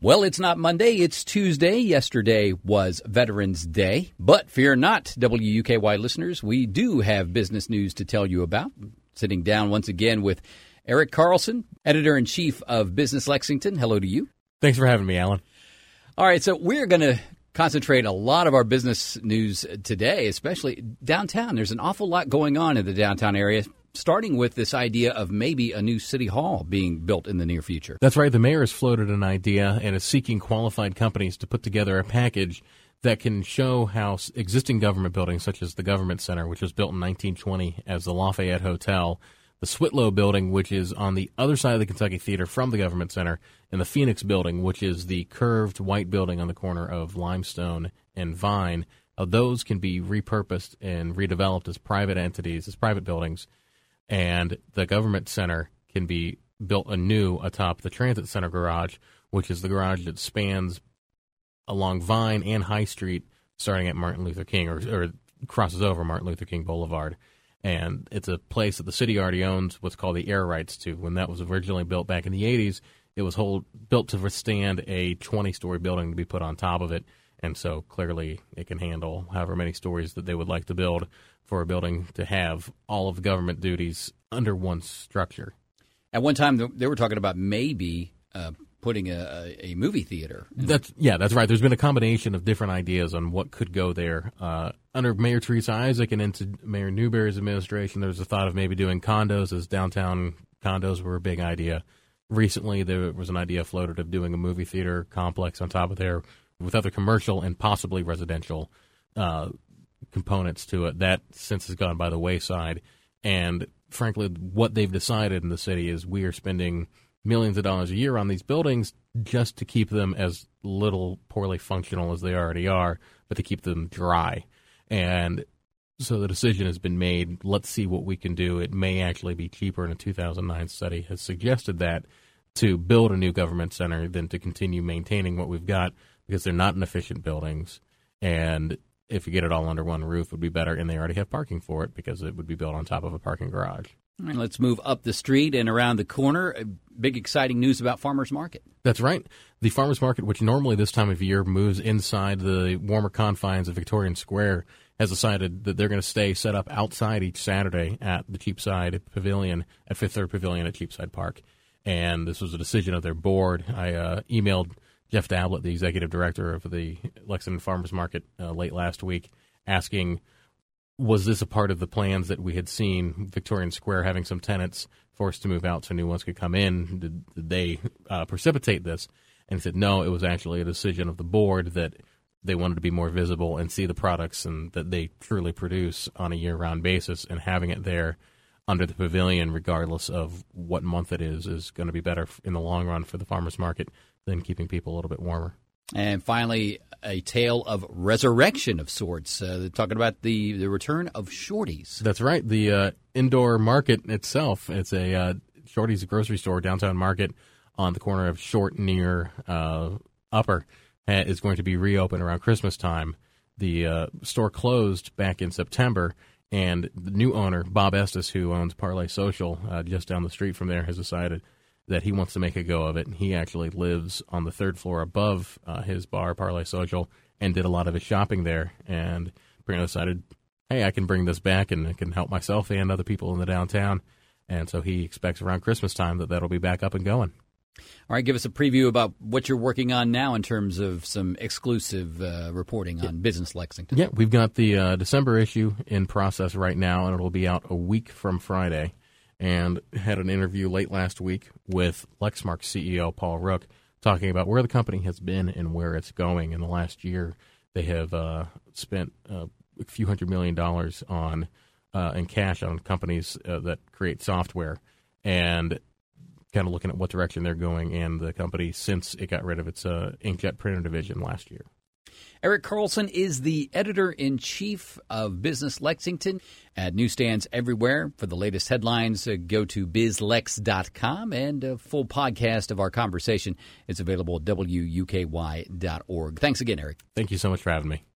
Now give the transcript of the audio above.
Well, it's not Monday, it's Tuesday. Yesterday was Veterans Day. But fear not, WUKY listeners, we do have business news to tell you about. Sitting down once again with Eric Carlson, Editor-in-Chief of Business Lexington. Hello to you. Thanks for having me, Alan. All right, so we're going to concentrate a lot of our business news today, especially downtown. There's an awful lot going on in the downtown area, starting with this idea of maybe a new city hall being built in the near future. That's right. The mayor has floated an idea and is seeking qualified companies to put together a package that can show how existing government buildings, such as the Government Center, which was built in 1920 as the Lafayette Hotel, the Switlow Building, which is on the other side of the Kentucky Theater from the Government Center, and the Phoenix Building, which is the curved white building on the corner of Limestone and Vine. Those can be repurposed and redeveloped as private entities, as private buildings. And the Government Center can be built anew atop the Transit Center garage, which is the garage that spans along Vine and High Street, starting at Martin Luther King, or crosses over Martin Luther King Boulevard. And it's a place that the city already owns what's called the air rights to. When that was originally built back in the 80s, it was built to withstand a 20-story building to be put on top of it. And so clearly it can handle however many stories that they would like to build for a building to have all of the government duties under one structure. At one time, they were talking about maybe putting a movie theater. That's right. There's been a combination of different ideas on what could go there. Under Mayor Teresa Isaac and into Mayor Newberry's administration, there was a thought of maybe doing condos, as downtown condos were a big idea. Recently, there was an idea floated of doing a movie theater complex on top of there with other commercial and possibly residential components to it. That since has gone by the wayside. And frankly, what they've decided in the city is we are spending millions of dollars a year on these buildings just to keep them as little poorly functional as they already are, but to keep them dry. And so the decision has been made, let's see what we can do. It may actually be cheaper, and a 2009 study has suggested that, to build a new government center than to continue maintaining what we've got, because they're not inefficient buildings. And if you get it all under one roof, it would be better, and they already have parking for it because it would be built on top of a parking garage. All right, let's move up the street and around the corner. Big exciting news about Farmers Market. That's right. The Farmers Market, which normally this time of year moves inside the warmer confines of Victorian Square, has decided that they're going to stay set up outside each Saturday at the Cheapside Pavilion, at Fifth Third Pavilion at Cheapside Park. And this was a decision of their board. I emailed Jeff Dablett, the executive director of the Lexington Farmers Market, late last week, asking, was this a part of the plans that we had seen, Victorian Square having some tenants forced to move out so new ones could come in? Did they precipitate this? And he said, no, it was actually a decision of the board that they wanted to be more visible and see the products and that they truly produce on a year-round basis, and having it there under the pavilion, regardless of what month it is going to be better in the long run for the farmers market than keeping people a little bit warmer. And finally, a tale of resurrection of sorts. Talking about the return of Shorty's. That's right. The indoor market itself, it's a Shorty's grocery store, downtown market on the corner of Short near Upper, is going to be reopened around Christmas time. The store closed back in September, and the new owner, Bob Estes, who owns Parlay Social just down the street from there, has decided that he wants to make a go of it. And he actually lives on the third floor above his bar, Parlay Social, and did a lot of his shopping there. And apparently decided, hey, I can bring this back and it can help myself and other people in the downtown. And so he expects around Christmas time that'll be back up and going. All right, give us a preview about what you're working on now in terms of some exclusive reporting on Business Lexington. Yeah, we've got the December issue in process right now, and it'll be out a week from Friday. And had an interview late last week with Lexmark CEO Paul Rook talking about where the company has been and where it's going. In the last year, they have spent a few $100 million on in cash on companies that create software, and kind of looking at what direction they're going and the company since it got rid of its inkjet printer division last year. Eric Carlson is the editor-in-chief of Business Lexington at newsstands everywhere. For the latest headlines, go to bizlex.com, and a full podcast of our conversation is available at wuky.org. Thanks again, Eric. Thank you so much for having me.